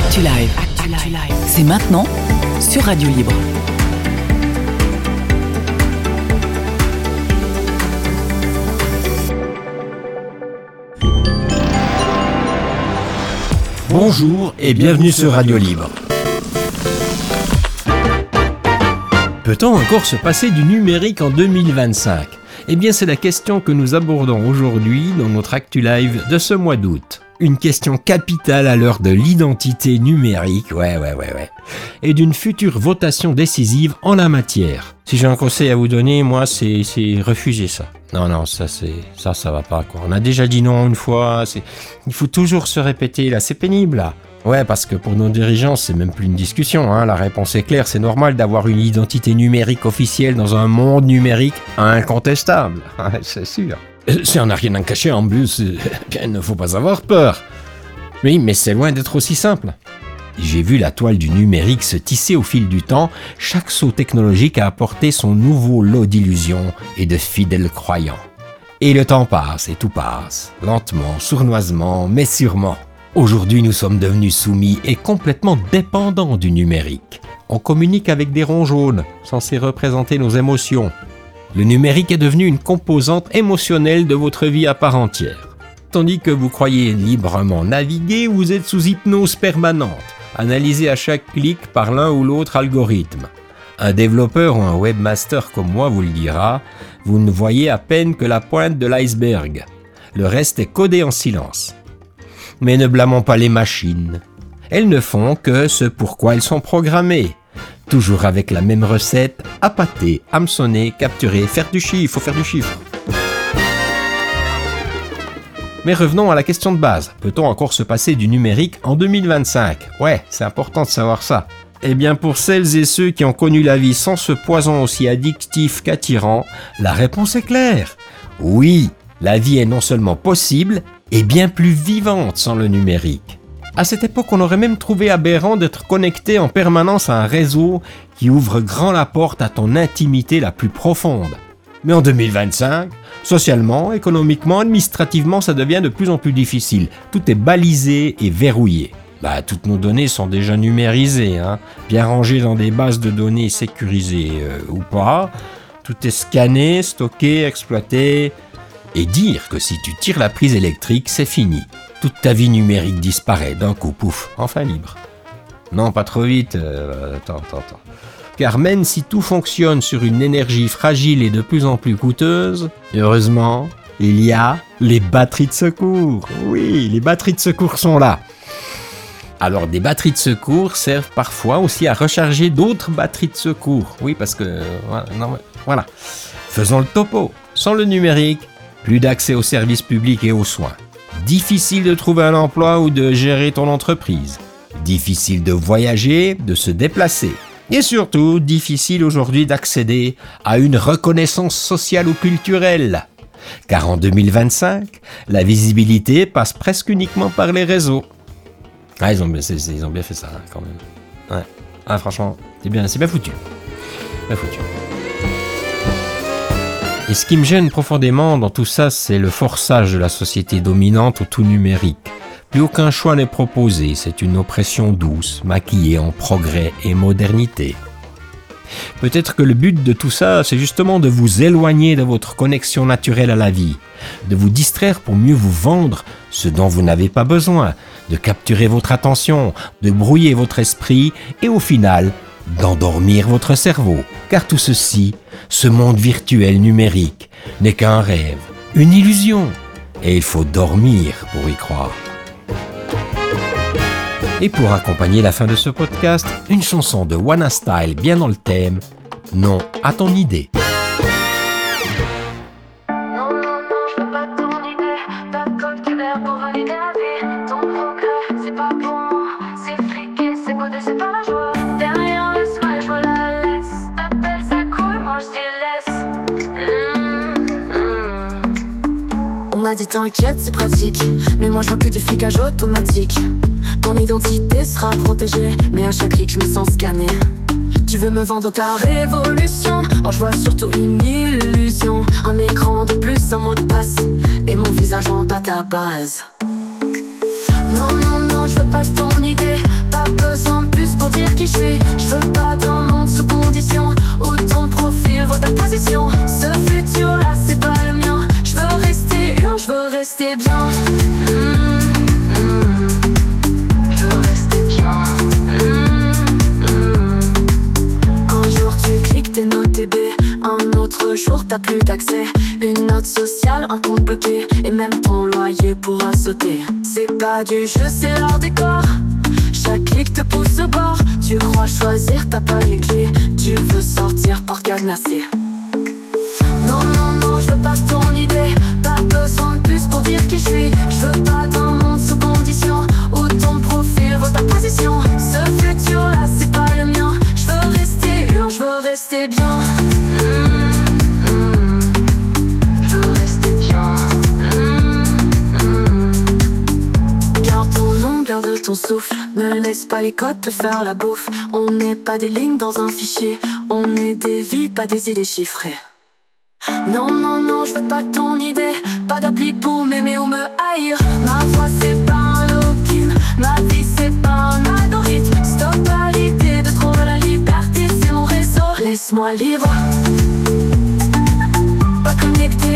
Actu Live. C'est maintenant sur Radio Libre. Bonjour et bienvenue sur Radio Libre. Peut-on encore se passer du numérique en 2025 ? Eh bien, c'est la question que nous abordons aujourd'hui dans notre Actu Live de ce mois d'août. Une question capitale à l'heure de l'identité numérique, ouais, et d'une future votation décisive en la matière. Si j'ai un conseil à vous donner, moi, c'est refuser ça. Non, ça va pas, quoi. On a déjà dit non une fois, il faut toujours se répéter, là, c'est pénible, là. Ouais, parce que pour nos dirigeants, c'est même plus une discussion, hein. La réponse est claire, c'est normal d'avoir une identité numérique officielle dans un monde numérique incontestable. C'est sûr. Si on n'a rien à cacher en plus, bien, il ne faut pas avoir peur. Oui, mais c'est loin d'être aussi simple. J'ai vu la toile du numérique se tisser au fil du temps. Chaque saut technologique a apporté son nouveau lot d'illusions et de fidèles croyants. Et le temps passe et tout passe, lentement, sournoisement, mais sûrement. Aujourd'hui, nous sommes devenus soumis et complètement dépendants du numérique. On communique avec des ronds jaunes, censés représenter nos émotions. Le numérique est devenu une composante émotionnelle de votre vie à part entière. Tandis que vous croyez librement naviguer, vous êtes sous hypnose permanente, analysé à chaque clic par l'un ou l'autre algorithme. Un développeur ou un webmaster comme moi vous le dira, vous ne voyez à peine que la pointe de l'iceberg. Le reste est codé en silence. Mais ne blâmons pas les machines. Elles ne font que ce pourquoi elles sont programmées. Toujours avec la même recette, appâter, hameçonner, capturer, faire du chiffre. Mais revenons à la question de base. Peut-on encore se passer du numérique en 2025 ? Ouais, c'est important de savoir ça. Eh bien, pour celles et ceux qui ont connu la vie sans ce poison aussi addictif qu'attirant, la réponse est claire. Oui, la vie est non seulement possible, et bien plus vivante sans le numérique. À cette époque, on aurait même trouvé aberrant d'être connecté en permanence à un réseau qui ouvre grand la porte à ton intimité la plus profonde. Mais en 2025, socialement, économiquement, administrativement, ça devient de plus en plus difficile. Tout est balisé et verrouillé. Toutes nos données sont déjà numérisées, bien rangées dans des bases de données sécurisées ou pas. Tout est scanné, stocké, exploité. Et dire que si tu tires la prise électrique, c'est fini. Toute ta vie numérique disparaît d'un coup, pouf, enfin libre. Non, pas trop vite, attends. Car même si tout fonctionne sur une énergie fragile et de plus en plus coûteuse, heureusement, il y a les batteries de secours. Oui, les batteries de secours sont là. Alors, des batteries de secours servent parfois aussi à recharger d'autres batteries de secours. Oui, parce que... Voilà. Faisons le topo. Sans le numérique, plus d'accès aux services publics et aux soins. Difficile de trouver un emploi ou de gérer ton entreprise. Difficile de voyager, de se déplacer. Et surtout, difficile aujourd'hui d'accéder à une reconnaissance sociale ou culturelle. Car en 2025, la visibilité passe presque uniquement par les réseaux. Ils ont bien fait ça, quand même. Ouais. Franchement, c'est bien foutu. Et ce qui me gêne profondément dans tout ça, c'est le forçage de la société dominante au tout numérique. Plus aucun choix n'est proposé, c'est une oppression douce, maquillée en progrès et modernité. Peut-être que le but de tout ça, c'est justement de vous éloigner de votre connexion naturelle à la vie, de vous distraire pour mieux vous vendre ce dont vous n'avez pas besoin, de capturer votre attention, de brouiller votre esprit et au final, d'endormir votre cerveau. Car tout ceci, ce monde virtuel numérique, n'est qu'un rêve, une illusion. Et il faut dormir pour y croire. Et pour accompagner la fin de ce podcast, une chanson de Wanna Style bien dans le thème, Non à ton idée. On m'a dit t'inquiète, c'est pratique, mais moi je vois que des flicages automatiques. Ton identité sera protégée, mais à chaque clic je me sens scanné. Tu veux me vendre ta révolution, or je vois surtout une illusion. Un écran de plus, un mot de passe, et mon visage en database. Non, non, non, je veux pas ton idée, pas dire qui je suis. Je veux pas d'un monde sous condition où ton profil vaut ta position. Ce futur-là, c'est pas le mien. Je veux rester humain, je veux rester bien. Je veux rester bien. Un jour tu cliques tes notes TB, un autre jour t'as plus d'accès. Une note sociale, un compte bloqué, et même ton loyer pourra sauter. C'est pas du jeu, c'est leur décor. Chaque clic te pousse au bord. Tu crois choisir, t'as pas les clés. Tu veux sortir, porte cadenassée. Non, non, non, je veux pas ton idée. Pas besoin de plus pour dire qui je suis. Je veux pas d'un monde sous condition où ton profil vaut ta position. Ce futur-là, c'est pas le mien. Je veux rester humain, je veux rester bien. Je veux rester bien. Garde ton nom, garde ton souffle. Ne laisse pas les codes te faire la bouffe. On n'est pas des lignes dans un fichier. On est des vies, pas des idées chiffrées. Non, non, non, je veux pas ton idée. Pas d'appli pour m'aimer ou me haïr. Ma voix c'est pas un login. Ma vie c'est pas un algorithme. Stop à l'idée de trouver la liberté, c'est mon réseau. Laisse-moi libre. Pas connecté